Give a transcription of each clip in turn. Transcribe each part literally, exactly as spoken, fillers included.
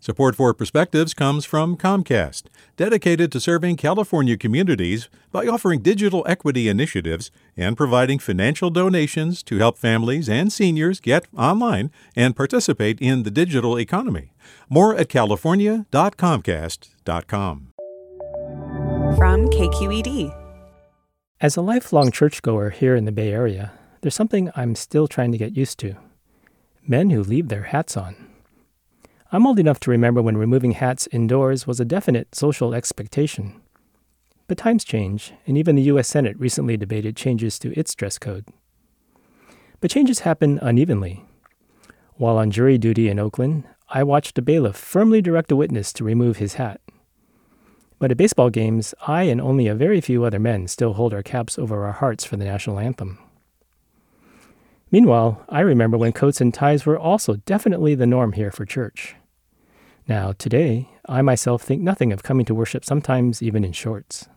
Support for Perspectives comes from Comcast, dedicated to serving California communities by offering digital equity initiatives and providing financial donations to help families and seniors get online and participate in the digital economy. More at california dot comcast dot com. From K Q E D. As a lifelong churchgoer here in the Bay Area, there's something I'm still trying to get used to. Men who leave their hats on. I'm old enough to remember when removing hats indoors was a definite social expectation. But times change, and even the U S Senate recently debated changes to its dress code. But changes happen unevenly. While on jury duty in Oakland, I watched a bailiff firmly direct a witness to remove his hat. But at baseball games, I and only a very few other men still hold our caps over our hearts for the national anthem. Meanwhile, I remember when coats and ties were also definitely the norm here for church. Now, today, I myself think nothing of coming to worship sometimes even in shorts.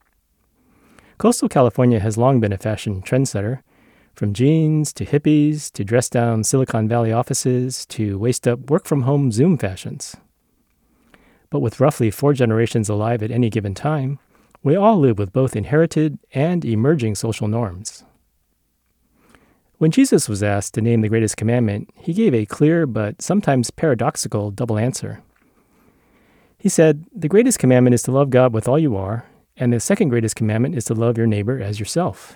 Coastal California has long been a fashion trendsetter, from jeans to hippies to dress-down Silicon Valley offices to waist-up work-from-home Zoom fashions. But with roughly four generations alive at any given time, we all live with both inherited and emerging social norms. When Jesus was asked to name the greatest commandment, he gave a clear but sometimes paradoxical double answer. He said, "The greatest commandment is to love God with all you are, and the second greatest commandment is to love your neighbor as yourself."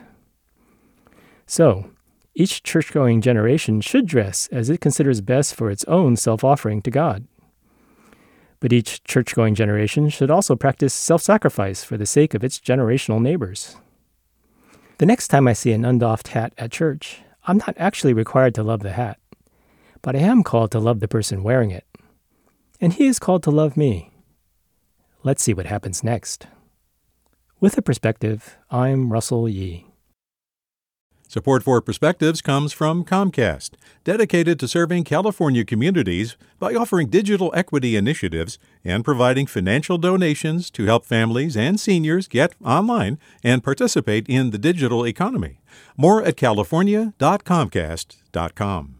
So, each church-going generation should dress as it considers best for its own self-offering to God. But each church-going generation should also practice self-sacrifice for the sake of its generational neighbors. The next time I see an undoffed hat at church, I'm not actually required to love the hat, but I am called to love the person wearing it. And he is called to love me. Let's see what happens next. With a Perspective, I'm Russell Yee. Support for Perspectives comes from Comcast, dedicated to serving California communities by offering digital equity initiatives and providing financial donations to help families and seniors get online and participate in the digital economy. More at california dot comcast dot com.